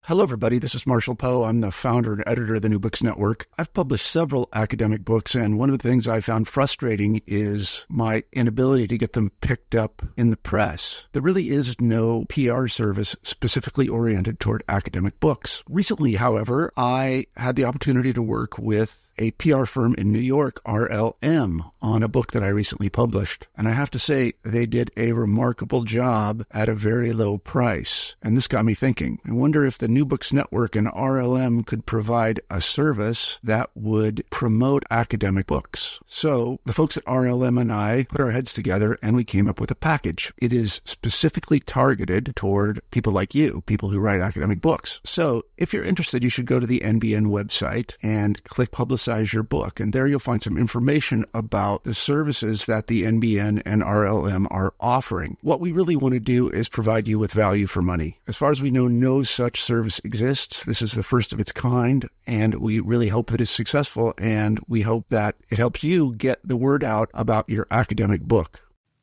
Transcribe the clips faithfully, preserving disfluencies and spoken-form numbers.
Hello, everybody. This is Marshall Poe. I'm the founder and editor of the New Books Network. I've published several academic books, and one of the things I found frustrating is my inability to get them picked up in the press. There really is no P R service specifically oriented toward academic books. Recently, however, I had the opportunity to work with a P R firm in New York, R L M, on a book that I recently published. And I have to say, they did a remarkable job at a very low price. And this got me thinking. I wonder if the New Books Network and R L M could provide a service that would promote academic books. So the folks at R L M and I put our heads together and we came up with a package. It is specifically targeted toward people like you, people who write academic books. So if you're interested, you should go to the N B N website and click Publicize your book, and there you'll find some information about the services that the N B N and R L M are offering. What we really want to do is provide you with value for money. As far as we know, no such service exists. This is the first of its kind, and we really hope that it's successful, and we hope that it helps you get the word out about your academic book.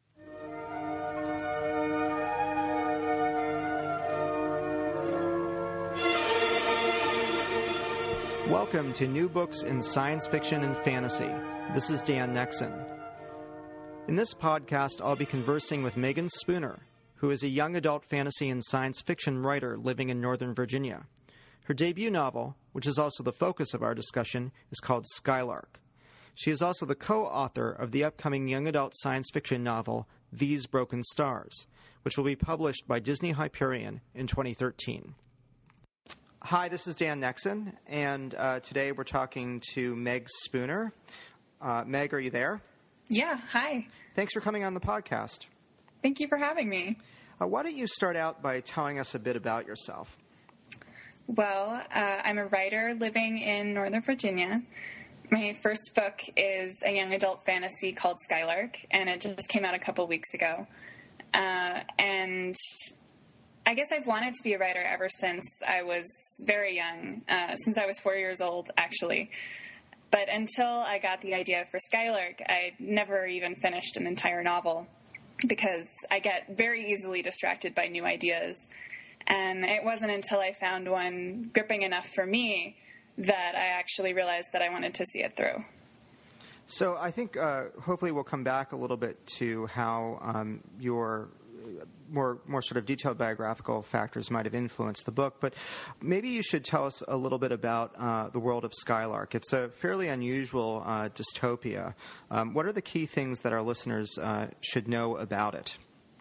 Welcome to New Books in Science Fiction and Fantasy. This is Dan Nexon. In this podcast, I'll be conversing with Megan Spooner, who is a young adult fantasy and science fiction writer living in Northern Virginia. Her debut novel, which is also the focus of our discussion, is called Skylark. She is also the co-author of the upcoming young adult science fiction novel, These Broken Stars, which will be published by Disney Hyperion in twenty thirteen. Hi, this is Dan Nexon, and uh, today we're talking to Meg Spooner. Uh, Meg, are you there? Yeah, hi. Thanks for coming on the podcast. Thank you for having me. Uh, why don't you start out by telling us a bit about yourself? Well, uh, I'm a writer living in Northern Virginia. My first book is a young adult fantasy called Skylark, and it just came out a couple weeks ago. Uh, and I guess I've wanted to be a writer ever since I was very young, uh, since I was four years old, actually. But until I got the idea for Skylark, I never even finished an entire novel because I get very easily distracted by new ideas. And it wasn't until I found one gripping enough for me that I actually realized that I wanted to see it through. So I think uh, hopefully we'll come back a little bit to how um, your more more sort of detailed biographical factors might have influenced the book, but maybe you should tell us a little bit about uh, the world of Skylark. It's a fairly unusual uh, dystopia. Um, what are the key things that our listeners uh, should know about it?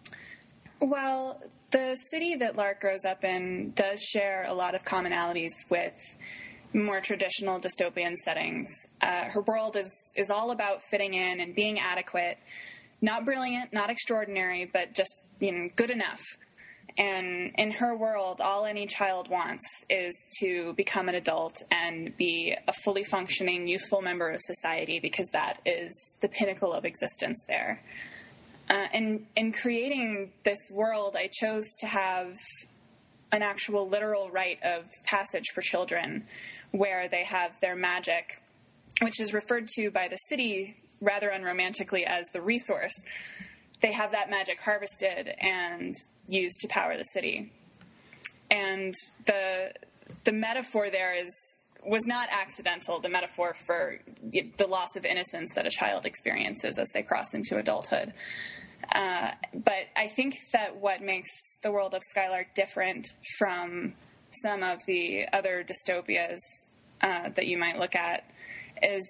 Well, the city that Lark grows up in does share a lot of commonalities with more traditional dystopian settings. Uh, her world is, is all about fitting in and being adequate. Not brilliant, not extraordinary, but just, you know, good enough. And in her world, all any child wants is to become an adult and be a fully functioning, useful member of society, because that is the pinnacle of existence there. Uh, and in creating this world, I chose to have an actual literal rite of passage for children, where they have their magic, which is referred to by the city rather unromantically as the resource. They have that magic harvested and used to power the city. And the the metaphor there is was not accidental, the metaphor for the loss of innocence that a child experiences as they cross into adulthood. Uh, but I think that what makes the world of Skylark different from some of the other dystopias uh, that you might look at is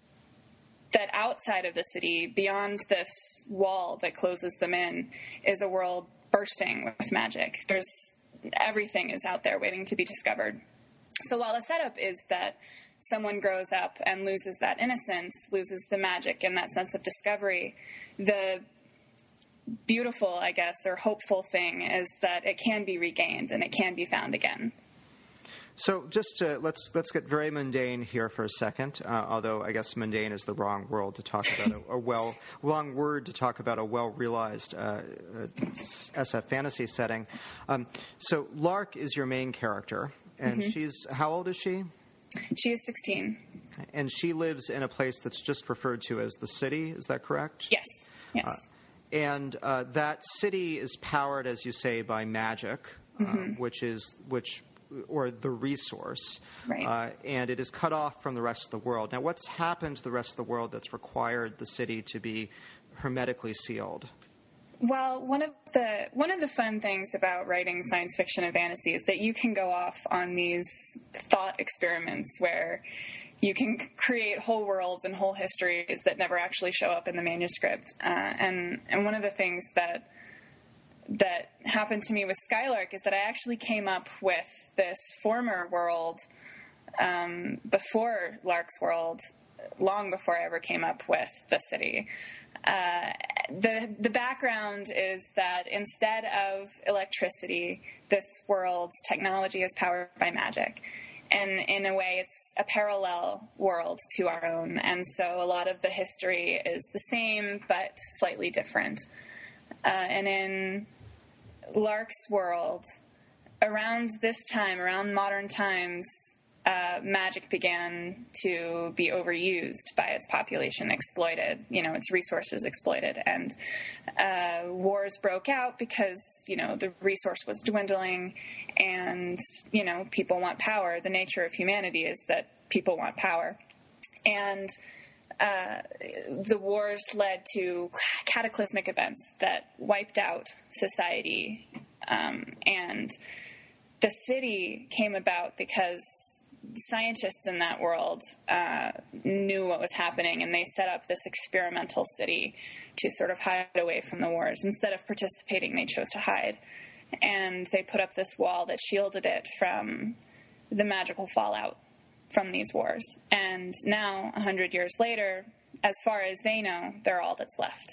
that outside of the city, beyond this wall that closes them in, is a world bursting with magic. There's everything is out there waiting to be discovered. So while the setup is that someone grows up and loses that innocence, loses the magic and that sense of discovery, the beautiful, I guess, or hopeful thing is that it can be regained and it can be found again. So just to, let's let's get very mundane here for a second, uh, although I guess mundane is the wrong world to talk about a, a well wrong word to talk about a well-realized uh, S F fantasy setting. Um, so Lark is your main character, and mm-hmm. she's, how old is she? She is sixteen. And she lives in a place that's just referred to as the city, is that correct? Yes, yes. Uh, and uh, that city is powered, as you say, by magic, mm-hmm. uh, which is which or the resource, right. uh, and it is cut off from the rest of the world. Now, what's happened to the rest of the world that's required the city to be hermetically sealed? Well, one of the one of the fun things about writing science fiction and fantasy is that you can go off on these thought experiments where you can create whole worlds and whole histories that never actually show up in the manuscript. Uh, and and one of the things that that happened to me with Skylark is that I actually came up with this former world um, before Lark's world, long before I ever came up with the city. Uh, the the background is that instead of electricity, this world's technology is powered by magic. And in a way, it's a parallel world to our own. And so a lot of the history is the same, but slightly different. Uh, and in Lark's world, around this time, around modern times, uh, magic began to be overused by its population, exploited, you know, its resources exploited. And uh, wars broke out because, you know, the resource was dwindling and, you know, people want power. The nature of humanity is that people want power. And uh, the wars led to cataclysmic events that wiped out society. Um, and the city came about because scientists in that world uh, knew what was happening, and they set up this experimental city to sort of hide away from the wars. Instead of participating, they chose to hide. And they put up this wall that shielded it from the magical fallout from these wars. And now, a hundred years later, as far as they know, they're all that's left.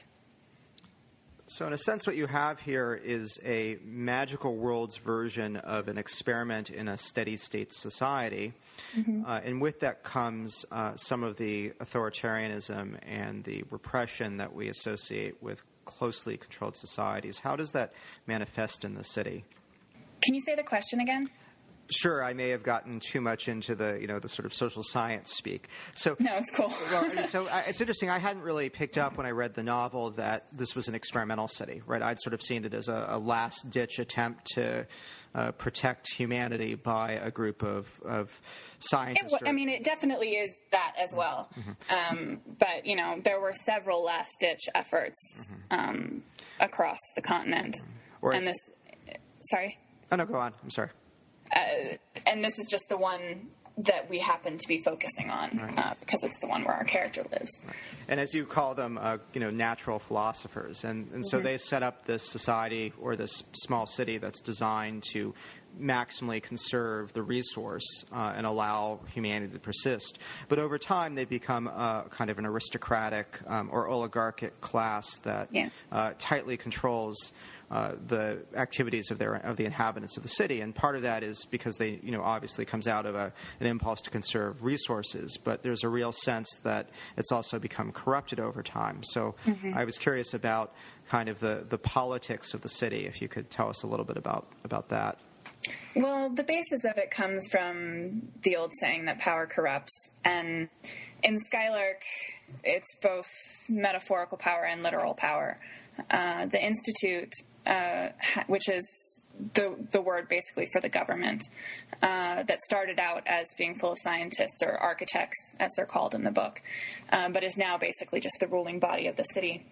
So in a sense, what you have here is a magical world's version of an experiment in a steady-state society. Mm-hmm. Uh, and with that comes uh, some of the authoritarianism and the repression that we associate with closely controlled societies. How does that manifest in the city? Can you say the question again? Sure, I may have gotten too much into the, you know, the sort of social science speak. So no, it's cool. well, so uh, it's interesting. I hadn't really picked up when I read the novel that this was an experimental city, right? I'd sort of seen it as a, a last-ditch attempt to uh, protect humanity by a group of, of scientists. It, or, I mean, it definitely is that as well. Mm-hmm. Um, but, you know, there were several last-ditch efforts mm-hmm. um, across the continent. Or and this, sorry? Oh, no, go on. I'm sorry. Uh, and this is just the one that we happen to be focusing on right. uh, because it's the one where our character lives. Right. And as you call them, uh, you know, natural philosophers. And, and so mm-hmm. they set up this society or this small city that's designed to maximally conserve the resource uh, and allow humanity to persist. But over time, they become uh, kind of an aristocratic um, or oligarchic class that yeah. uh, tightly controls Uh, the activities of their of the inhabitants of the city, and part of that is because they, you know, obviously comes out of a, an impulse to conserve resources. But there's a real sense that it's also become corrupted over time. So mm-hmm. I was curious about kind of the, the politics of the city. If you could tell us a little bit about about that. Well, the basis of it comes from the old saying that power corrupts, and in Skylark, it's both metaphorical power and literal power. Uh, the Institute, uh, which is the the word basically for the government, uh, that started out as being full of scientists or architects, as they're called in the book, uh, but is now basically just the ruling body of the city.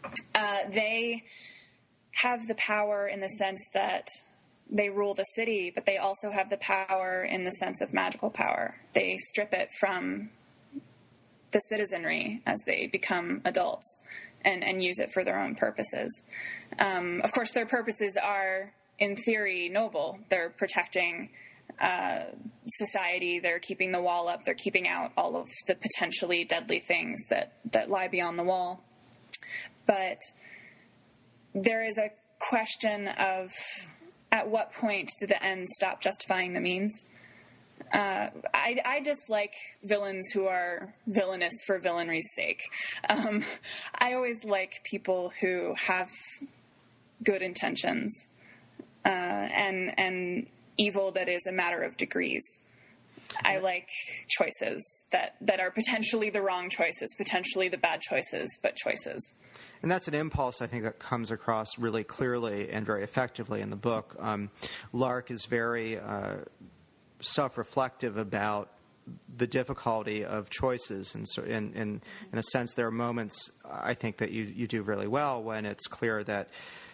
Uh, they have the power in the sense that they rule the city, but they also have the power in the sense of magical power. They strip it from the citizenry as they become adults. And, and use it for their own purposes. Um, of course, their purposes are, in theory, noble. They're protecting uh, society. They're keeping the wall up. They're keeping out all of the potentially deadly things that, that lie beyond the wall. But there is a question of at what point do the ends stop justifying the means? Uh, I, I dislike villains who are villainous for villainry's sake. Um, I always like people who have good intentions uh, and and evil that is a matter of degrees. I like choices that, that are potentially the wrong choices, potentially the bad choices, but choices. And that's an impulse, I think, that comes across really clearly and very effectively in the book. Um, Lark is very... Uh, self-reflective about the difficulty of choices, and so in, in in a sense, there are moments I think that you you do really well when it's clear that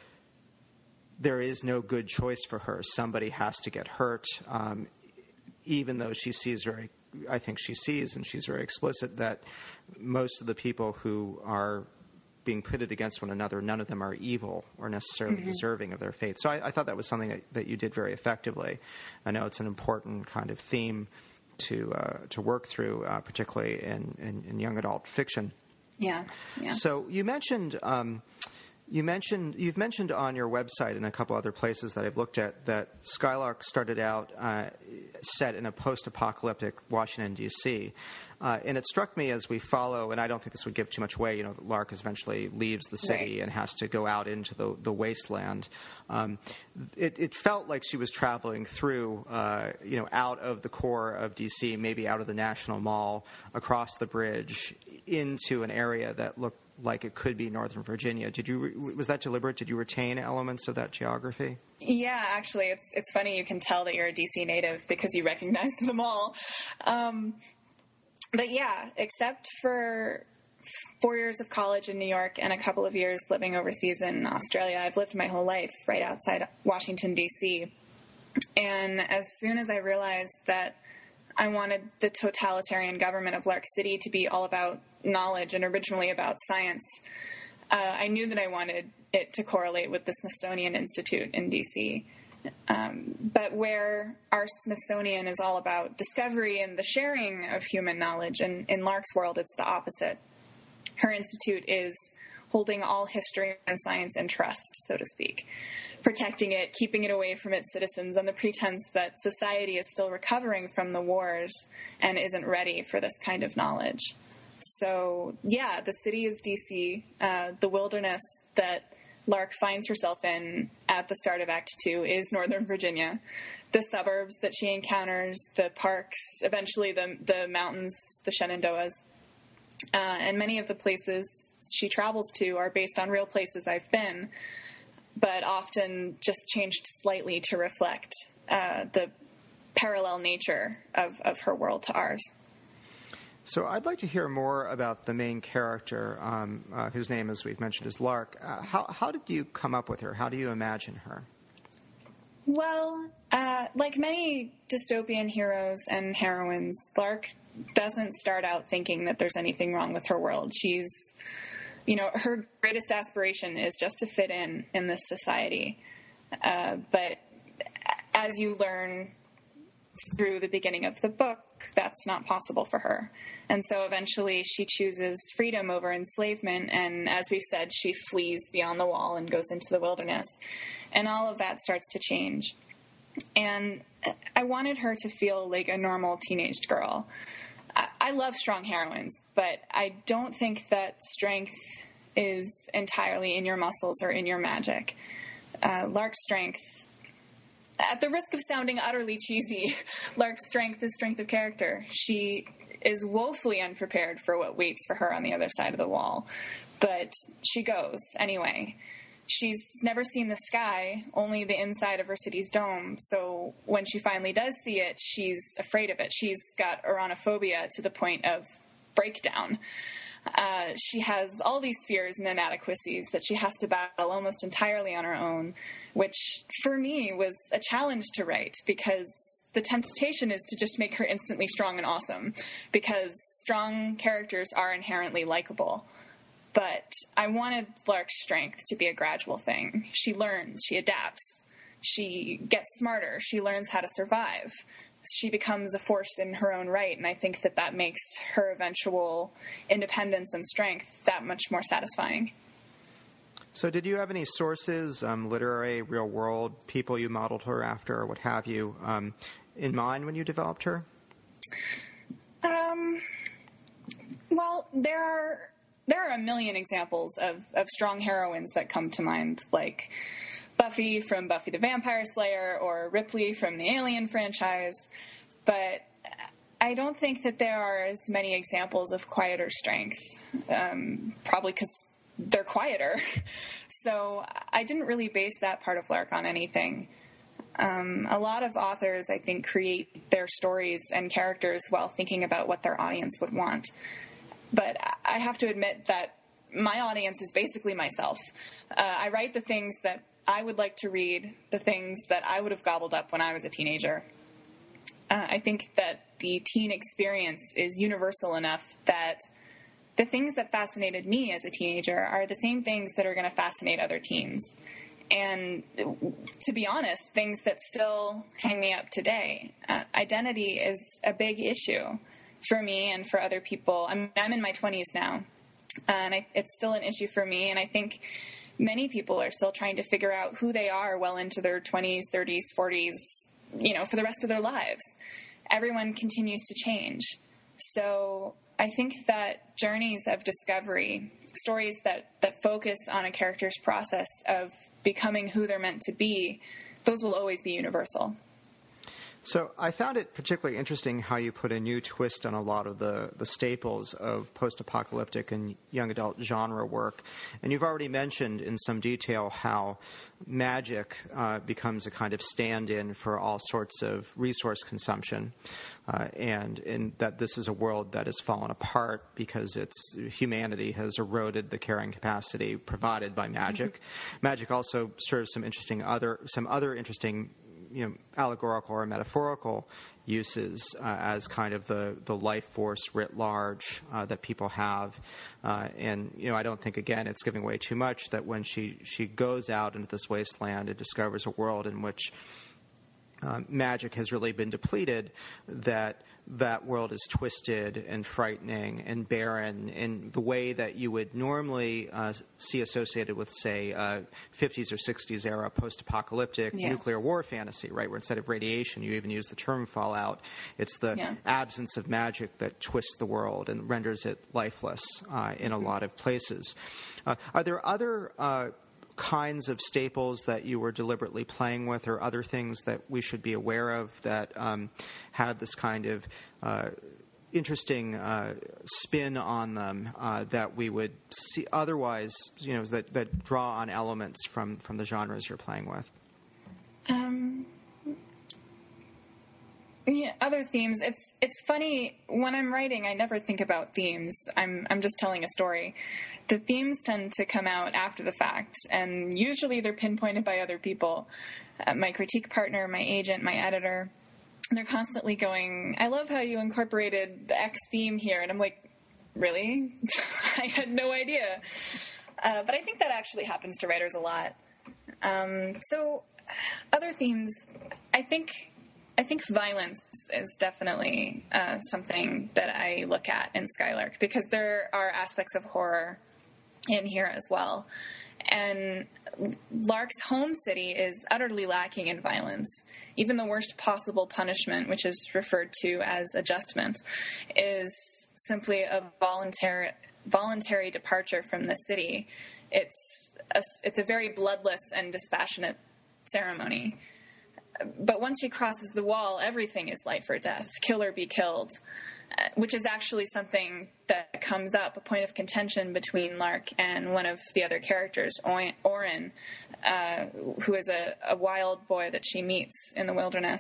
there is no good choice for her. Somebody has to get hurt, um, even though she sees very, I think she sees, and she's very explicit, that most of the people who are being pitted against one another, none of them are evil or necessarily mm-hmm. deserving of their fate. So I, I thought that was something that, that you did very effectively. I know it's an important kind of theme to uh, to work through, uh, particularly in, in, in young adult fiction. Yeah. yeah. So you mentioned um, you mentioned you've mentioned on your website and a couple other places that I've looked at that Skylark started out uh, set in a post-apocalyptic Washington, D C Uh, and it struck me as we follow, and I don't think this would give too much away, you know, that Lark eventually leaves the city right. and has to go out into the, the wasteland. Um, it, it felt like she was traveling through, uh, you know, out of the core of D C, maybe out of the National Mall, across the bridge, into an area that looked like it could be Northern Virginia. Did you was that deliberate? Did you retain elements of that geography? Yeah, actually, it's it's funny. You can tell that you're a D C native because you recognized them all. Um, but yeah, except for four years of college in New York and a couple of years living overseas in Australia, I've lived my whole life right outside Washington, D C. And as soon as I realized that I wanted the totalitarian government of Lark City to be all about knowledge and originally about science, uh, I knew that I wanted it to correlate with the Smithsonian Institute in D C. Um, but where our Smithsonian is all about discovery and the sharing of human knowledge, and in Lark's world, it's the opposite. Her institute is holding all history and science in trust, so to speak, protecting it, keeping it away from its citizens on the pretense that society is still recovering from the wars and isn't ready for this kind of knowledge. So, yeah, the city is D C. Uh, the wilderness that Lark finds herself in at the start of Act Two is Northern Virginia. The suburbs that she encounters, the parks, eventually the the mountains, the Shenandoahs, uh, and many of the places she travels to are based on real places I've been, but often just changed slightly to reflect uh, the parallel nature of, of her world to ours. So I'd like to hear more about the main character, um, uh, whose name, as we've mentioned, is Lark. Uh, how, how did you come up with her? How do you imagine her? Well, uh, like many dystopian heroes and heroines, Lark doesn't start out thinking that there's anything wrong with her world. She's, you know, her greatest aspiration is just to fit in in this society. Uh, but as you learn through the beginning of the book, that's not possible for her. And so eventually she chooses freedom over enslavement, and as we've said, she flees beyond the wall and goes into the wilderness. And all of that starts to change. And I wanted her to feel like a normal teenage girl. I, I love strong heroines, but I don't think that strength is entirely in your muscles or in your magic. Uh, Lark's strength, at the risk of sounding utterly cheesy, Lark's strength is strength of character. She is woefully unprepared for what waits for her on the other side of the wall, but she goes anyway. She's never seen the sky, only the inside of her city's dome, so when she finally does see it, she's afraid of it. She's got oranophobia to the point of breakdown. Uh, she has all these fears and inadequacies that she has to battle almost entirely on her own, which for me was a challenge to write, because the temptation is to just make her instantly strong and awesome, because strong characters are inherently likable. But I wanted Lark's strength to be a gradual thing. She learns, she adapts, she gets smarter, she learns how to survive. She becomes a force in her own right, and I think that that makes her eventual independence and strength that much more satisfying. So did you have any sources, um, literary, real world, people you modeled her after, or what have you, um, in mind when you developed her? Um, well, there are there are a million examples of, of strong heroines that come to mind, like Buffy from Buffy the Vampire Slayer or Ripley from the Alien franchise, but I don't think that there are as many examples of quieter strength, um, probably because they're quieter. So I didn't really base that part of Lark on anything. Um, a lot of authors, I think, create their stories and characters while thinking about what their audience would want. But I have to admit that my audience is basically myself. Uh, I write the things that I would like to read, the things that I would have gobbled up when I was a teenager. Uh, I think that the teen experience is universal enough that the things that fascinated me as a teenager are the same things that are going to fascinate other teens. And to be honest, things that still hang me up today. Uh, identity is a big issue for me and for other people. I'm, I'm in my twenties now, uh, and I, it's still an issue for me. And I think many people are still trying to figure out who they are well into their twenties, thirties, forties, you know, for the rest of their lives. Everyone continues to change. So I think that journeys of discovery, stories that, that focus on a character's process of becoming who they're meant to be, those will always be universal. So I found it particularly interesting how you put a new twist on a lot of the, the staples of post-apocalyptic and young adult genre work. And you've already mentioned in some detail how magic uh, becomes a kind of stand-in for all sorts of resource consumption, uh, and, and that this is a world that has fallen apart because its humanity has eroded the carrying capacity provided by magic. Mm-hmm. Magic also serves some interesting other some other interesting you know, allegorical or metaphorical uses uh, as kind of the, the life force writ large uh, that people have. Uh, and, you know, I don't think, again, it's giving away too much that when she, she goes out into this wasteland and discovers a world in which uh, magic has really been depleted, that that world is twisted and frightening and barren in the way that you would normally uh, see associated with, say, uh, fifties or sixties era post-apocalyptic yeah. nuclear war fantasy, right, where instead of radiation you even use the term fallout. It's the yeah. absence of magic that twists the world and renders it lifeless uh, in a mm-hmm. lot of places. Uh, are there other uh, kinds of staples that you were deliberately playing with, or other things that we should be aware of that um, had this kind of uh, interesting uh, spin on them uh, that we would see otherwise, you know, that, that draw on elements from, from the genres you're playing with? Um, yeah, other themes. It's it's funny when I'm writing. I never think about themes. I'm I'm just telling a story. The themes tend to come out after the fact, and usually they're pinpointed by other people. Uh, my critique partner, my agent, my editor. They're constantly going, I love how you incorporated the X theme here. And I'm like, really? I had no idea. Uh, but I think that actually happens to writers a lot. Um, so other themes, I think I think violence is definitely uh, something that I look at in Skylark, because there are aspects of horror in here as well. And Lark's home city is utterly lacking in violence. Even the worst possible punishment, which is referred to as adjustment, is simply a voluntary voluntary departure from the city. It's a, it's a very bloodless and dispassionate ceremony. But once she crosses the wall, everything is life or death. Kill or be killed. Which is actually something that comes up, a point of contention between Lark and one of the other characters, Oren, uh, who is a, a wild boy that she meets in the wilderness.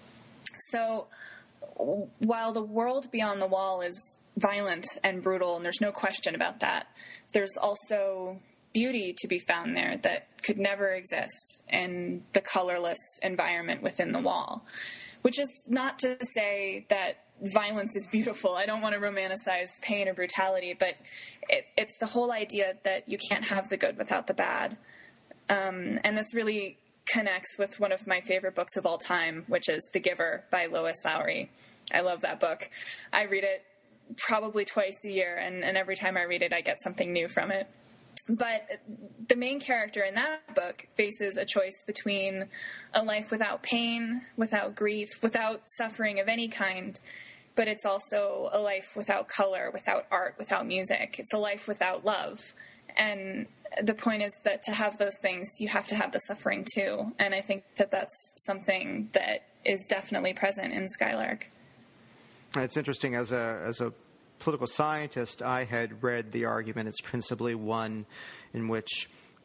So while the world beyond the wall is violent and brutal, and there's no question about that, there's also beauty to be found there that could never exist in the colorless environment within the wall. Which is not to say that violence is beautiful. I don't want to romanticize pain or brutality, but it, it's the whole idea that you can't have the good without the bad. Um, and this really connects with one of my favorite books of all time, which is The Giver by Lois Lowry. I love that book. I read it probably twice a year, and, and every time I read it, I get something new from it. But the main character in that book faces a choice between a life without pain, without grief, without suffering of any kind, but it's also a life without color, without art, without music. It's a life without love. And the point is that to have those things, you have to have the suffering too. And I think that that's something that is definitely present in Skylark. It's interesting, as a as a political scientist, I had read the argument. It's principally one in which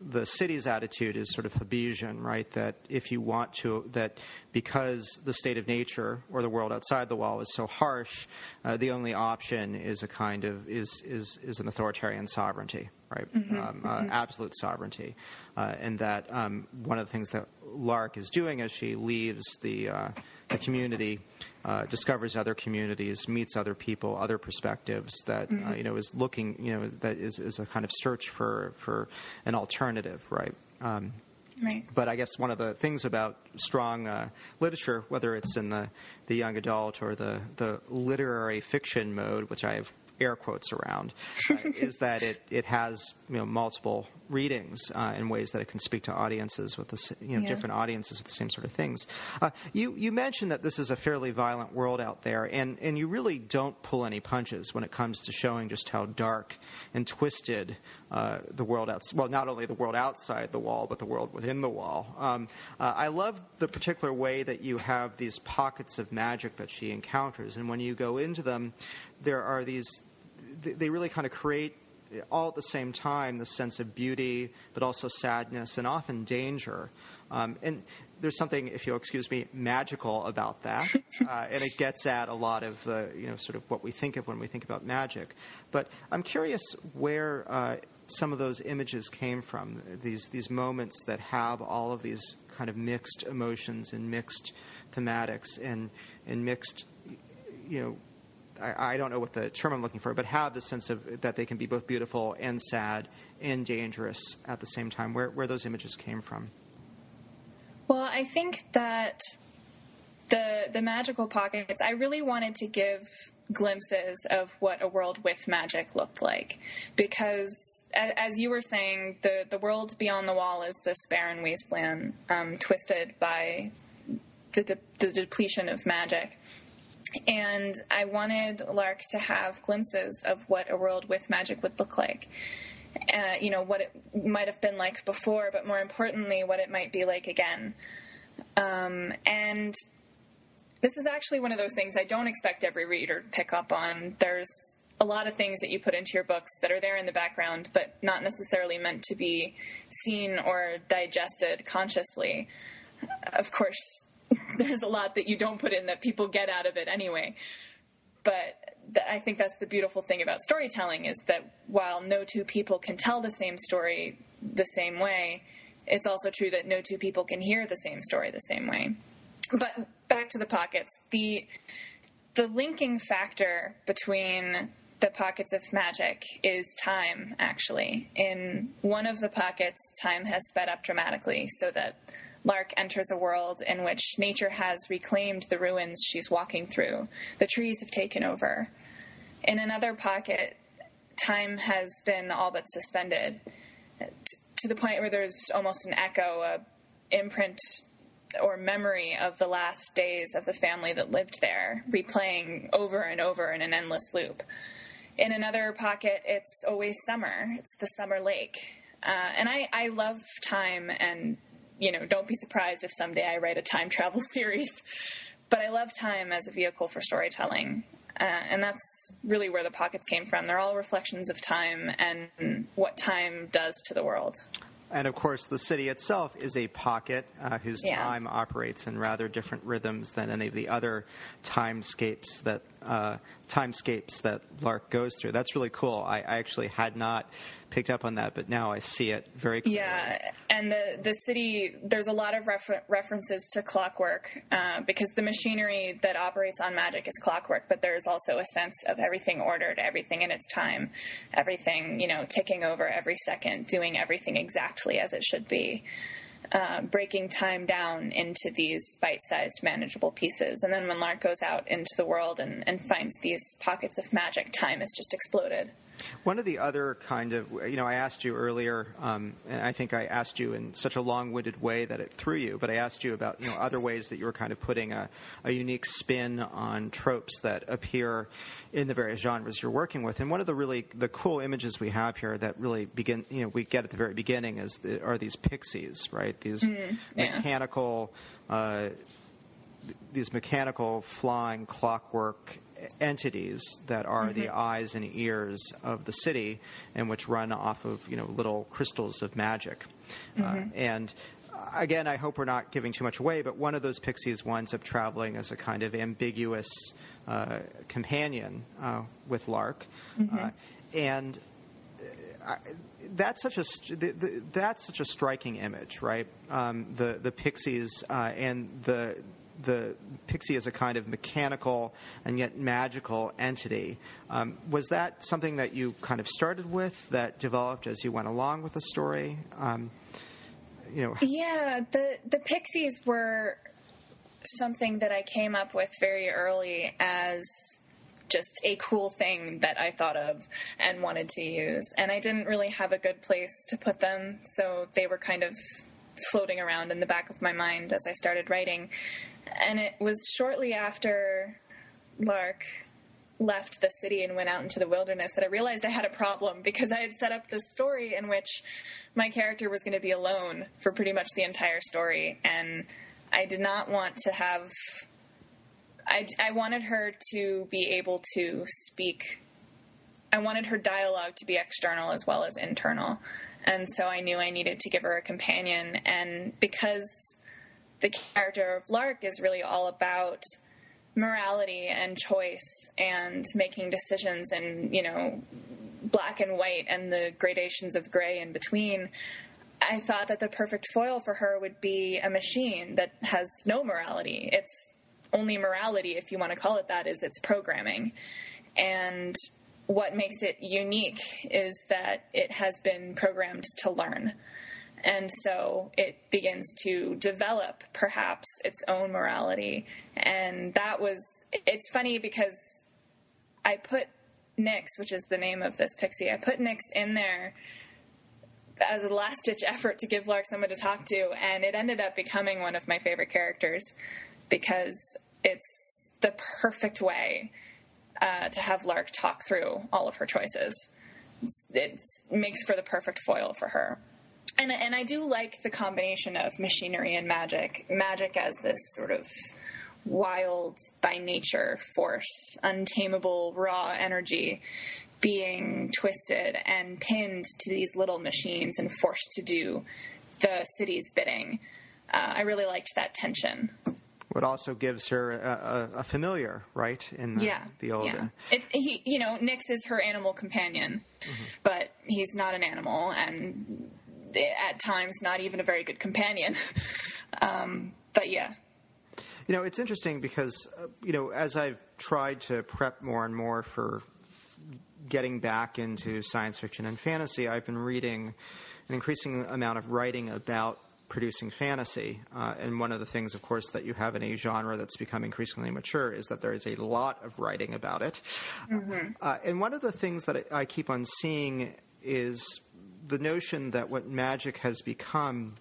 the city's attitude is sort of Hobbesian, right? That if you want to, that because the state of nature or the world outside the wall is so harsh, uh, the only option is a kind of is is is an authoritarian sovereignty, right? Mm-hmm, um, mm-hmm. Uh, absolute sovereignty, uh, and that um, one of the things that Lark is doing as she leaves the uh, the community, uh, discovers other communities, meets other people, other perspectives. That mm-hmm. uh, you know is looking, you know, that is, is a kind of search for for an alternative, right? Um, right. But I guess one of the things about strong uh, literature, whether it's in the, the young adult or the the literary fiction mode, which I have air quotes around, uh, is that it, it has you know multiple readings uh, in ways that it can speak to audiences with the you know yeah. different audiences with the same sort of things. Uh, you you mentioned that this is a fairly violent world out there, and, and you really don't pull any punches when it comes to showing just how dark and twisted uh, the world outside. Well, not only the world outside the wall, but the world within the wall. Um, uh, I love the particular way that you have these pockets of magic that she encounters, and when you go into them, there are these. They really kind of create all at the same time the sense of beauty, but also sadness and often danger. Um, and there's something, if you'll excuse me, magical about that, uh, and it gets at a lot of the, you know, sort of what we think of when we think about magic. But I'm curious where uh, some of those images came from. These these moments that have all of these kind of mixed emotions and mixed thematics and and mixed, you know. I don't know what the term I'm looking for, but have the sense of that they can be both beautiful and sad and dangerous at the same time, where, where those images came from. Well, I think that the the magical pockets, I really wanted to give glimpses of what a world with magic looked like. Because, as you were saying, the, the world beyond the wall is this barren wasteland, um, twisted by the, de- the depletion of magic. And I wanted Lark to have glimpses of what a world with magic would look like. Uh, you know, what it might have been like before, but more importantly, what it might be like again. Um, and this is actually one of those things I don't expect every reader to pick up on. There's a lot of things that you put into your books that are there in the background, but not necessarily meant to be seen or digested consciously. Of course, there's a lot that you don't put in that people get out of it anyway. But th- I think that's the beautiful thing about storytelling, is that while no two people can tell the same story the same way, it's also true that no two people can hear the same story the same way. But back to the pockets. The the linking factor between the pockets of magic is time, actually. In one of the pockets, time has sped up dramatically so that Lark enters a world in which nature has reclaimed the ruins she's walking through. The trees have taken over. In another pocket, time has been all but suspended, t- to the point where there's almost an echo, a imprint or memory of the last days of the family that lived there, replaying over and over in an endless loop. In another pocket, it's always summer. It's the summer lake. Uh, and I, I love time, and you know, don't be surprised if someday I write a time travel series. But I love time as a vehicle for storytelling. Uh, and that's really where the pockets came from. They're all reflections of time and what time does to the world. And, of course, the city itself is a pocket uh, whose yeah. time operates in rather different rhythms than any of the other timescapes that uh, timescapes that Lark goes through. That's really cool. I, I actually had not picked up on that, but now I see it very clearly. Yeah, and the, the city, there's a lot of refer- references to clockwork, uh, because the machinery that operates on magic is clockwork, but there's also a sense of everything ordered, everything in its time, everything, you know, ticking over every second, doing everything exactly as it should be. Uh, breaking time down into these bite-sized, manageable pieces. And then when Lark goes out into the world and, and finds these pockets of magic, time has just exploded. One of the other kind of, you know, I asked you earlier, um, and I think I asked you in such a long-winded way that it threw you, but I asked you about, you know, other ways that you were kind of putting a, a unique spin on tropes that appear in the various genres you're working with. And one of the really, the cool images we have here that really begin, you know, we get at the very beginning is the, are these pixies, right? These mm, yeah. mechanical, uh, these mechanical flying clockwork entities that are Mm-hmm. the eyes and ears of the city, and which run off of, you know, little crystals of magic. Mm-hmm. Uh, and again, I hope we're not giving too much away, but one of those pixies winds up traveling as a kind of ambiguous uh, companion uh, with Lark. Mm-hmm. Uh, and I, that's such a the, the, that's such a striking image, right? Um, the the pixies uh, and the the pixie is a kind of mechanical and yet magical entity. Um, was that something that you kind of started with, that developed as you went along with the story? Um, you know, yeah, the the pixies were something that I came up with very early as just a cool thing that I thought of and wanted to use. And I didn't really have a good place to put them, so they were kind of floating around in the back of my mind as I started writing. And it was shortly after Lark left the city and went out into the wilderness that I realized I had a problem, because I had set up this story in which my character was going to be alone for pretty much the entire story. And I did not want to have... I, I wanted her to be able to speak. I wanted her dialogue to be external as well as internal. And so I knew I needed to give her a companion. And because the character of Lark is really all about morality and choice and making decisions and, you know, black and white and the gradations of gray in between, I thought that the perfect foil for her would be a machine that has no morality. It's only morality, if you want to call it that, is its programming. And what makes it unique is that it has been programmed to learn. And so it begins to develop, perhaps, its own morality. And that was... It's funny because I put Nyx, which is the name of this pixie, I put Nyx in there as a last-ditch effort to give Lark someone to talk to, and it ended up becoming one of my favorite characters, because it's the perfect way uh, to have Lark talk through all of her choices. It makes for the perfect foil for her. And, and I do like the combination of machinery and magic. Magic as this sort of wild, by nature, force, untamable, raw energy being twisted and pinned to these little machines and forced to do the city's bidding. Uh, I really liked that tension. What also gives her a, a, a familiar, right? In the, yeah, the old. Yeah. It, he, you know, Nyx is her animal companion, mm-hmm. but he's not an animal, and at times not even a very good companion. um, but yeah. You know, it's interesting because, uh, you know, as I've tried to prep more and more for getting back into science fiction and fantasy, I've been reading an increasing amount of writing about producing fantasy. Uh, and one of the things, of course, that you have in a genre that's become increasingly mature is that there is a lot of writing about it. Mm-hmm. Uh, and one of the things that I keep on seeing is the notion that what magic has become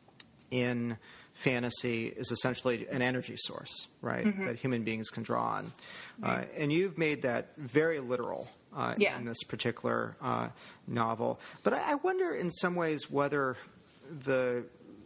in fantasy is essentially an energy source, right, mm-hmm. that human beings can draw on. Uh, and you've made that very literal uh, yeah. in this particular uh, novel. But I, I wonder in some ways whether the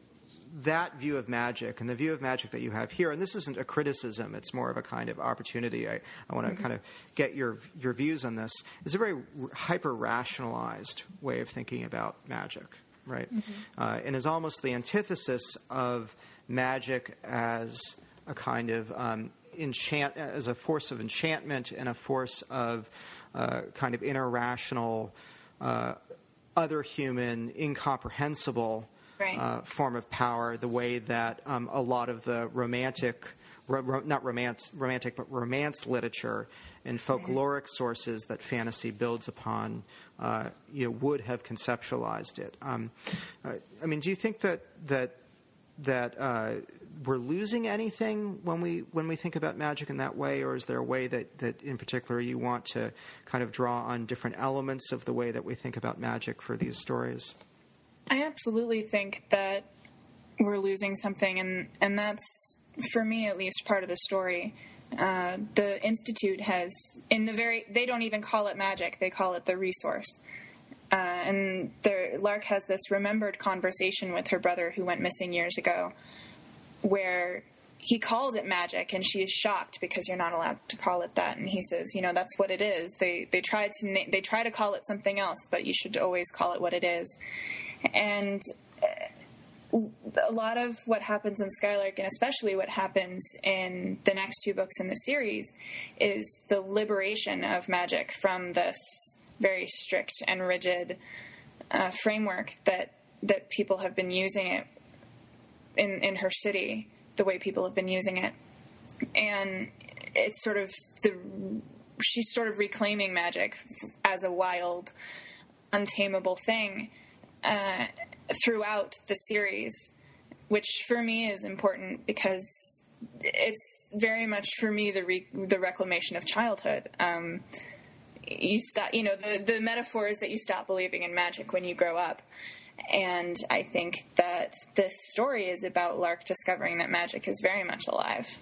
that view of magic and the view of magic that you have here, and this isn't a criticism, it's more of a kind of opportunity. I, I want to mm-hmm. kind of get your your views on this, is a very hyper-rationalized way of thinking about magic, right? Mm-hmm. Uh, and is almost the antithesis of magic as a kind of um, enchant, as a force of enchantment and a force of uh, kind of interrational, uh, other human, incomprehensible Right. Uh, form of power, the way that um, a lot of the romantic, ro- ro- not romance, romantic, but romance literature and folkloric mm-hmm. sources that fantasy builds upon, uh, you know, would have conceptualized it. Um, uh, I mean, do you think that that that uh, we're losing anything when we when we think about magic in that way, or is there a way that, that in particular you want to kind of draw on different elements of the way that we think about magic for these stories? I absolutely think that we're losing something, and, and that's, for me at least, part of the story. Uh, the Institute has, in the very, they don't even call it magic, they call it the resource. Uh, and there, Lark has this remembered conversation with her brother who went missing years ago, where he calls it magic, and she is shocked because you're not allowed to call it that. And he says, you know, that's what it is. They they try to na- they try to call it something else, but you should always call it what it is. And a lot of what happens in Skylark, and especially what happens in the next two books in the series, is the liberation of magic from this very strict and rigid uh, framework that that people have been using it in in her city, the way people have been using it. And it's sort of the she's sort of reclaiming magic as a wild, untamable thing uh, throughout the series, which for me is important because it's very much for me the re- the reclamation of childhood. Um, you stop, you know, the the metaphor is that you stop believing in magic when you grow up. And I think that this story is about Lark discovering that magic is very much alive.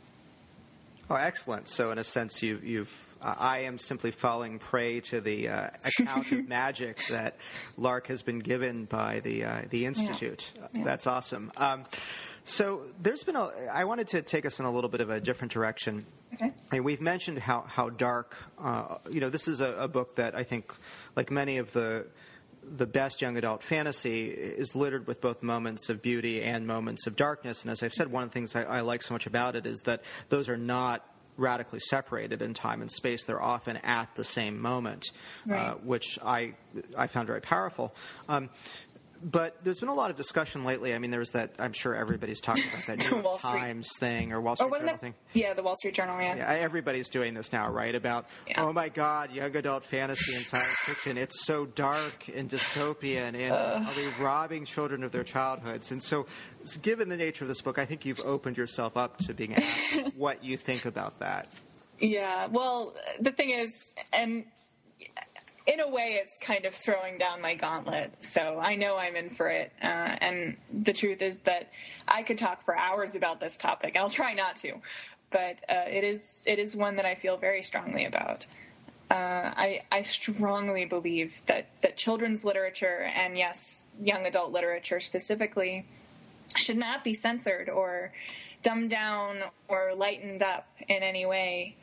Oh, excellent. So in a sense, you, you've uh, I am simply falling prey to the uh, account of magic that Lark has been given by the uh, the Institute. Yeah. Yeah. That's awesome. Um, so there's been a – I wanted to take us in a little bit of a different direction. Okay. And we've mentioned how, how dark uh, – you know, this is a, a book that I think, like many of the – the best young adult fantasy, is littered with both moments of beauty and moments of darkness. And as I've said, one of the things I, I like so much about it is that those are not radically separated in time and space. They're often at the same moment, right. uh, which I I found very powerful. Um, But there's been a lot of discussion lately. I mean, there's that, I'm sure everybody's talking about that New York Times thing or Wall Street Journal it? thing. Yeah, the Wall Street Journal, yeah. yeah. Everybody's doing this now, right? About, yeah. oh my God, young adult fantasy and science fiction. It's so dark and dystopian, and uh. are they robbing children of their childhoods? And so, given the nature of this book, I think you've opened yourself up to being asked what you think about that. Yeah, well, the thing is, and... in a way, it's kind of throwing down my gauntlet, so I know I'm in for it. Uh, and the truth is that I could talk for hours about this topic. I'll try not to, but uh, it is it is one that I feel very strongly about. Uh, I, I strongly believe that, that children's literature, and yes, young adult literature specifically, should not be censored or dumbed down or lightened up in any way.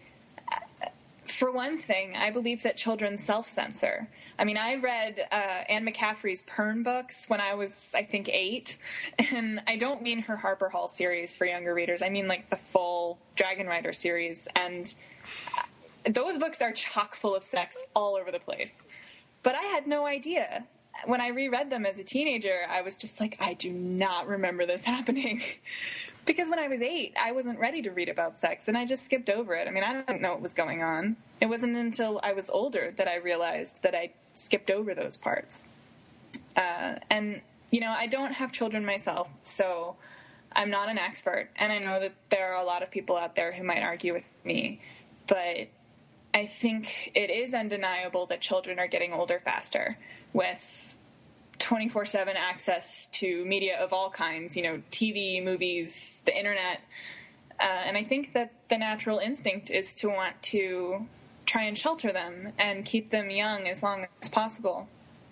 For one thing, I believe that children self-censor. I mean, I read uh, Anne McCaffrey's Pern books when I was, I think, eight. And I don't mean her Harper Hall series for younger readers. I mean, like, the full Dragon Rider series. And those books are chock full of sex all over the place. But I had no idea. When I reread them as a teenager, I was just like, I do not remember this happening. Because when I was eight, I wasn't ready to read about sex, and I just skipped over it. I mean, I didn't know what was going on. It wasn't until I was older that I realized that I skipped over those parts. Uh, and, you know, I don't have children myself, so I'm not an expert. And I know that there are a lot of people out there who might argue with me. But I think it is undeniable that children are getting older faster with twenty-four seven access to media of all kinds, you know, T V, movies, the internet. Uh, and I think that the natural instinct is to want to try and shelter them and keep them young as long as possible.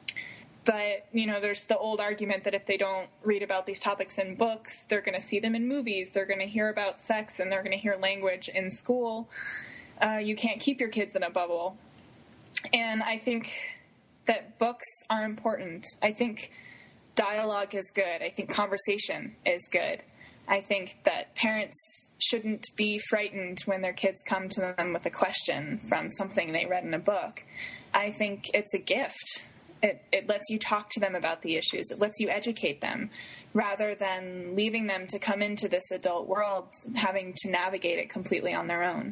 But, you know, there's the old argument that if they don't read about these topics in books, they're going to see them in movies, they're going to hear about sex, and they're going to hear language in school. Uh, you can't keep your kids in a bubble. And I think that books are important. I think dialogue is good. I think conversation is good. I think that parents shouldn't be frightened when their kids come to them with a question from something they read in a book. I think it's a gift. It, it lets you talk to them about the issues. It lets you educate them rather than leaving them to come into this adult world having to navigate it completely on their own.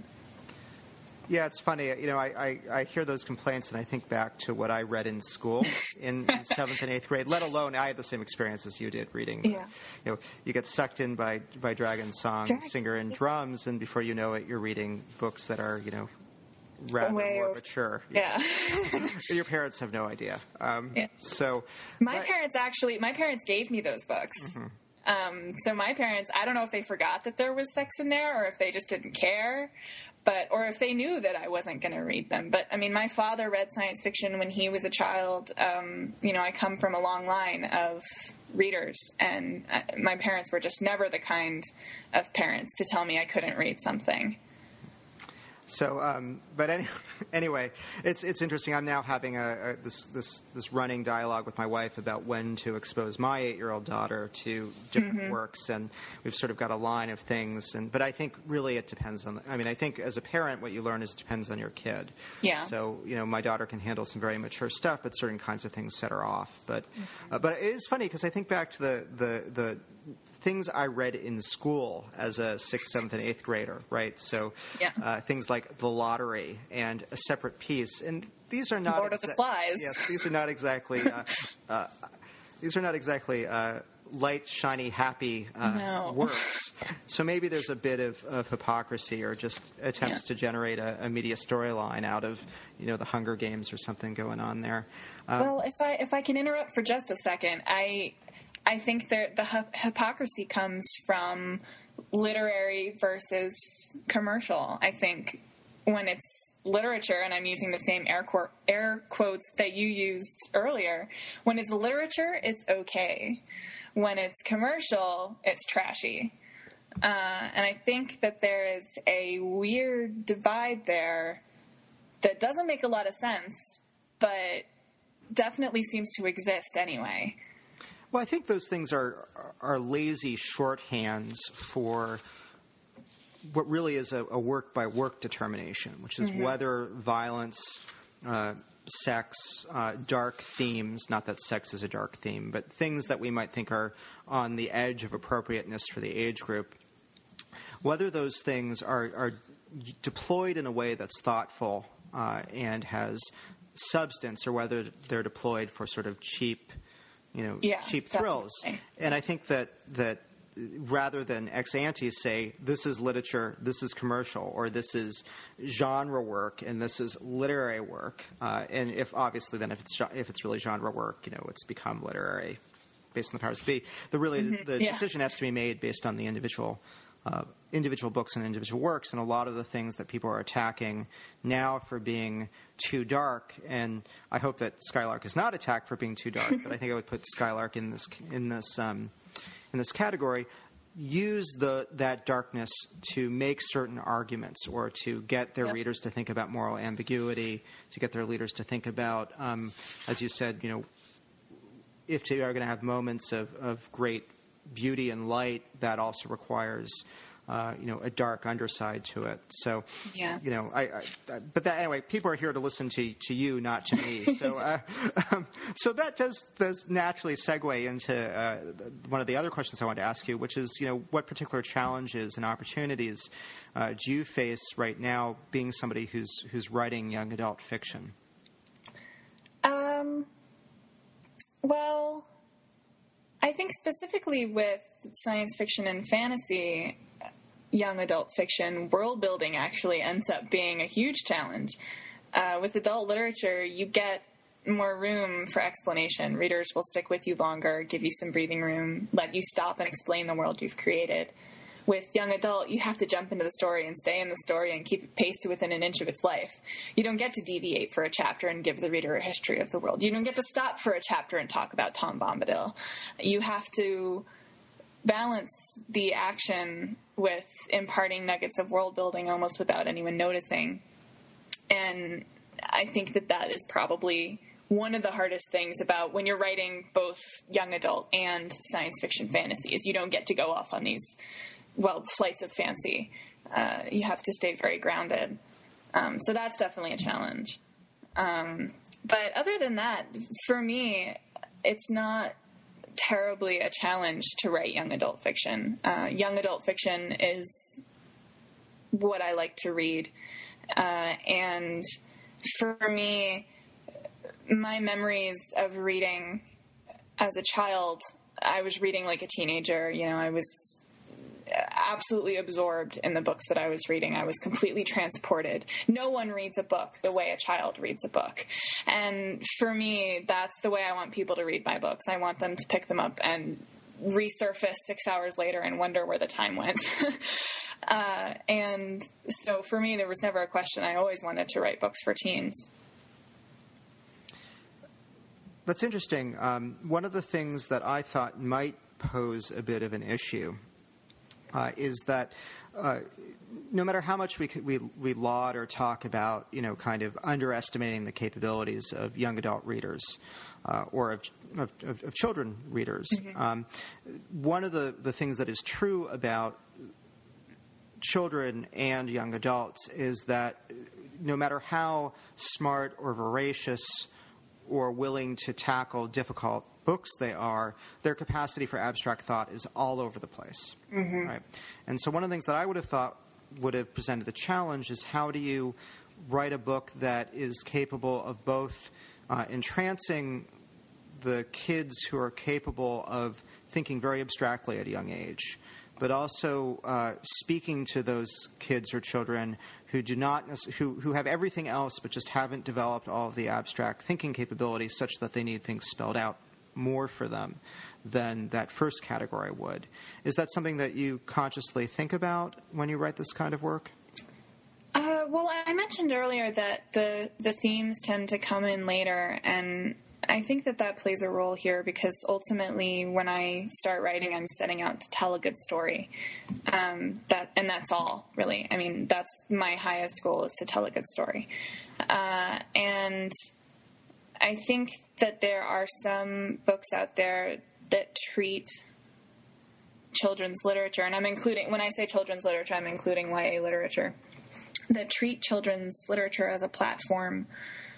Yeah, it's funny. You know, I, I, I hear those complaints, and I think back to what I read in school in, in seventh and eighth grade. Let alone, I had the same experience as you did reading. Yeah. You know, you get sucked in by by Dragon's Song, Dragon. Singer, and Drums, and before you know it, you're reading books that are, you know, rather Way more over. mature. Yeah. Your parents have no idea. Um, yeah. So my but, parents actually, my parents gave me those books. Mm-hmm. Um, so my parents, I don't know if they forgot that there was sex in there or if they just didn't care. But, or if they knew that I wasn't going to read them. But, I mean, my father read science fiction when he was a child. Um, you know, I come from a long line of readers, and my parents were just never the kind of parents to tell me I couldn't read something. So, um, but any, anyway, it's it's interesting. I'm now having a, a this this this running dialogue with my wife about when to expose my eight-year-old daughter to different mm-hmm. works, and we've sort of got a line of things. And but I think really it depends on. I mean, I think as a parent, what you learn is it depends on your kid. Yeah. So you know, my daughter can handle some very mature stuff, but certain kinds of things set her off. But mm-hmm. uh, but it is funny because I think back to the the the. things I read in school as a sixth, seventh, and eighth grader, right? So yeah. uh, things like The Lottery and A Separate Piece, and these are not Lord exa- of the Flies. Yes, these are not exactly uh, uh, these are not exactly uh, light, shiny, happy uh, no. works. So maybe there's a bit of, of hypocrisy or just attempts yeah. to generate a, a media storyline out of you know the Hunger Games or something going on there. Um, well, if I if I can interrupt for just a second, I. I think that the hypocrisy comes from literary versus commercial. I think when it's literature, and I'm using the same air, qu- air quotes that you used earlier, when it's literature, it's okay. When it's commercial, it's trashy. Uh, and I think that there is a weird divide there that doesn't make a lot of sense, but definitely seems to exist anyway. Well, I think those things are are lazy shorthands for what really is a, a work-by-work determination, which is mm-hmm. whether violence, uh, sex, uh, dark themes, not that sex is a dark theme, but things that we might think are on the edge of appropriateness for the age group, whether those things are, are deployed in a way that's thoughtful uh, and has substance, or whether they're deployed for sort of cheap you know, yeah, cheap thrills. Definitely. And I think that, that rather than ex ante say, this is literature, this is commercial, or this is genre work, and this is literary work, uh, and if obviously then if it's if it's really genre work, you know, it's become literary based on the powers that be. The really mm-hmm. the yeah. decision has to be made based on the individual uh, individual books and individual works, and a lot of the things that people are attacking now for being too dark, and I hope that Skylark is not attacked for being too dark, but I think I would put Skylark in this in this um, in this category. Use the that darkness to make certain arguments, or to get their yep. readers to think about moral ambiguity, to get their readers to think about, um, as you said, you know, if they are going to have moments of, of great beauty and light, that also requires Uh, you know, a dark underside to it. So, yeah. you know, I, I, but that, anyway, people are here to listen to, to you, not to me. So, uh, um, so that does, does naturally segue into uh, one of the other questions I wanted to ask you, which is, you know, what particular challenges and opportunities uh, do you face right now being somebody who's, who's writing young adult fiction? Um, well, I think specifically with science fiction and fantasy, young adult fiction, world building actually ends up being a huge challenge. Uh, with adult literature, you get more room for explanation. Readers will stick with you longer, give you some breathing room, let you stop and explain the world you've created. With young adult, you have to jump into the story and stay in the story and keep it paced to within an inch of its life. You don't get to deviate for a chapter and give the reader a history of the world. You don't get to stop for a chapter and talk about Tom Bombadil. You have to balance the action with imparting nuggets of world building almost without anyone noticing. And I think that that is probably one of the hardest things about when you're writing both young adult and science fiction fantasy is you don't get to go off on these, well, flights of fancy. Uh, you have to stay very grounded. Um, so that's definitely a challenge. Um, but other than that, for me, it's not terribly a challenge to write young adult fiction. Uh, young adult fiction is what I like to read. Uh, and for me, my memories of reading as a child, I was reading like a teenager. You know, I was absolutely absorbed in the books that I was reading. I was completely transported. No one reads a book the way a child reads a book. And for me, that's the way I want people to read my books. I want them to pick them up and resurface six hours later and wonder where the time went. uh, and so for me, there was never a question. I always wanted to write books for teens. That's interesting. Um, one of the things that I thought might pose a bit of an issue uh, is that uh, no matter how much we, we we laud or talk about, you know, kind of underestimating the capabilities of young adult readers uh, or of, of, of children readers, mm-hmm. um, one of the, the things that is true about children and young adults is that no matter how smart or voracious or willing to tackle difficult books they are, their capacity for abstract thought is all over the place. Mm-hmm. Right? And so one of the things that I would have thought would have presented a challenge is how do you write a book that is capable of both uh, entrancing the kids who are capable of thinking very abstractly at a young age, but also uh, speaking to those kids or children who do not who who have everything else but just haven't developed all of the abstract thinking capabilities such that they need things spelled out more for them than that first category would. Is that something that you consciously think about when you write this kind of work? Uh, well, I mentioned earlier that the the themes tend to come in later, and I think that that plays a role here because ultimately when I start writing, I'm setting out to tell a good story. Um, that and that's all, really. I mean, that's my highest goal is to tell a good story. Uh, and I think that there are some books out there that treat children's literature, and I'm including, when I say children's literature, I'm including Y A literature, that treat children's literature as a platform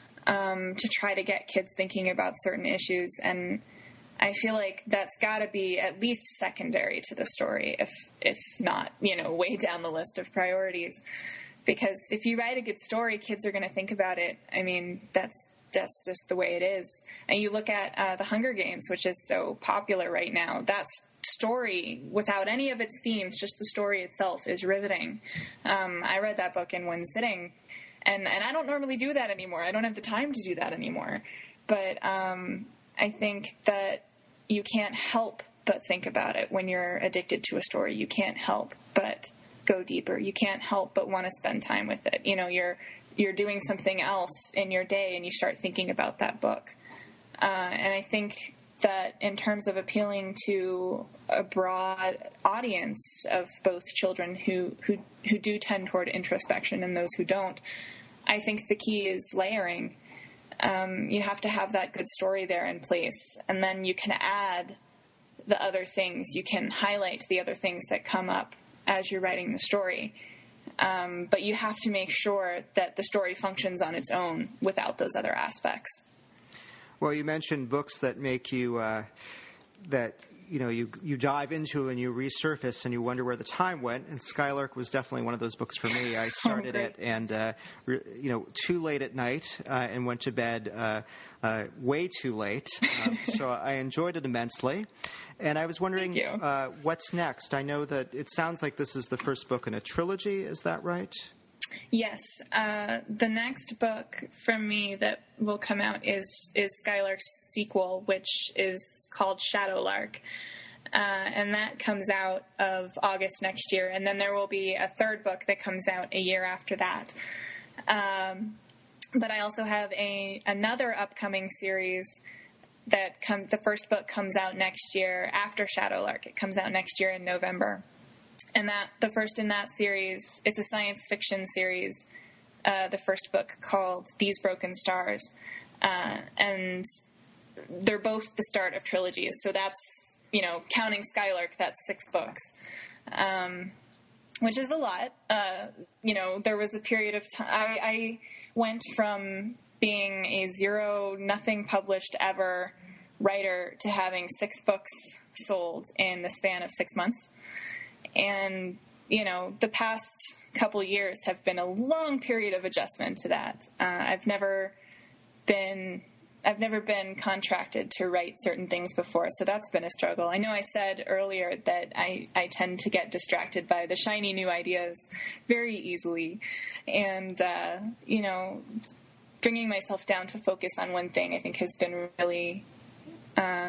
Um, to try to get kids thinking about certain issues. And I feel like that's got to be at least secondary to the story, if if not, you know, way down the list of priorities. Because if you write a good story, kids are going to think about it. I mean, that's that's just the way it is. And you look at uh, The Hunger Games, which is so popular right now. That story, without any of its themes, just the story itself is riveting. Um, I read that book in one sitting. And and I don't normally do that anymore. I don't have the time to do that anymore. But um, I think that you can't help but think about it when you're addicted to a story. You can't help but go deeper. You can't help but want to spend time with it. You know, you're you're doing something else in your day and you start thinking about that book. Uh, and I think that in terms of appealing to a broad audience of both children who, who, who do tend toward introspection and those who don't, I think the key is layering. Um, you have to have that good story there in place, and then you can add the other things. You can highlight the other things that come up as you're writing the story. Um, but you have to make sure that the story functions on its own without those other aspects. Well, you mentioned books that make you uh, that you know you you dive into and you resurface and you wonder where the time went. And Skylark was definitely one of those books for me. I started oh, it and uh, re, you know too late at night uh, and went to bed uh, uh, way too late. Uh, so I enjoyed it immensely. And I was wondering uh, what's next. I know that it sounds like this is the first book in a trilogy. Is that right? Yes. Uh, the next book from me that will come out is, is Skylark's sequel, which is called Shadowlark. Uh, and that comes out of August next year. And then there will be a third book that comes out a year after that. Um, but I also have a another upcoming series that come, the first book comes out next year after Shadowlark. It comes out next year in November. And that the first in that series, it's a science fiction series, uh, the first book called These Broken Stars. Uh, and they're both the start of trilogies. So that's, you know, counting Skylark, that's six books, um, which is a lot. Uh, you know, there was a period of time, I, I went from being a zero, nothing published ever writer to having six books sold in the span of six months. And, you know, the past couple years have been a long period of adjustment to that. Uh, I've never been, I've never been contracted to write certain things before, so that's been a struggle. I know I said earlier that I, I tend to get distracted by the shiny new ideas very easily. And, uh, you know, bringing myself down to focus on one thing, I think, has been really, uh,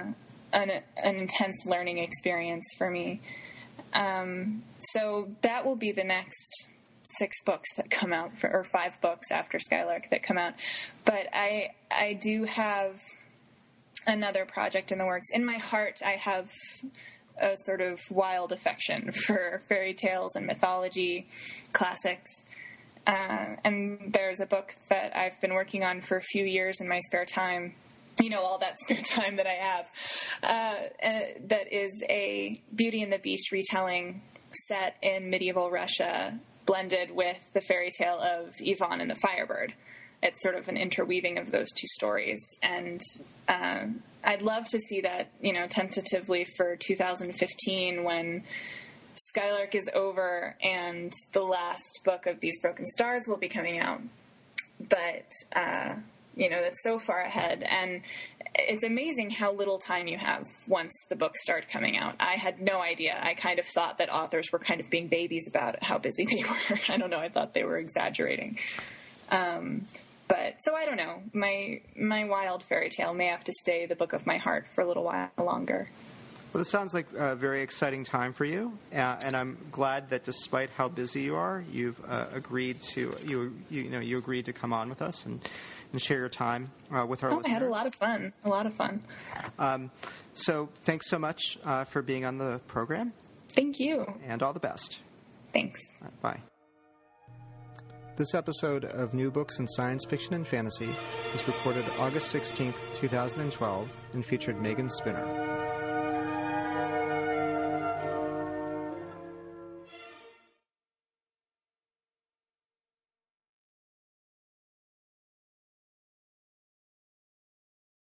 an, an intense learning experience for me. Um, so that will be the next six books that come out, for, or five books after Skylark that come out. But I I do have another project in the works. In my heart, I have a sort of wild affection for fairy tales and mythology classics. Uh, and there's a book that I've been working on for a few years in my spare time, you know, all that spare time that I have, uh, uh, that is a Beauty and the Beast retelling set in medieval Russia, blended with the fairy tale of Yvonne and the Firebird. It's sort of an interweaving of those two stories. And uh, I'd love to see that, you know, tentatively for two thousand fifteen, when Skylark is over and the last book of These Broken Stars will be coming out. But, uh, you know, that's so far ahead. And it's amazing how little time you have once the books start coming out. I had no idea. I kind of thought that authors were kind of being babies about how busy they were. I don't know. I thought they were exaggerating. Um, but so I don't know. My my wild fairy tale may have to stay the book of my heart for a little while longer. Well, this sounds like a very exciting time for you, uh, and I'm glad that despite how busy you are, you've uh, agreed to you you know you agreed to come on with us and, and share your time uh, with our oh, listeners. I had a lot of fun. A lot of fun. Um, so thanks so much uh, for being on the program. Thank you. And all the best. Thanks. Right, bye. This episode of New Books in Science Fiction and Fantasy was recorded August sixteenth, twenty twelve, and featured Megan Spooner.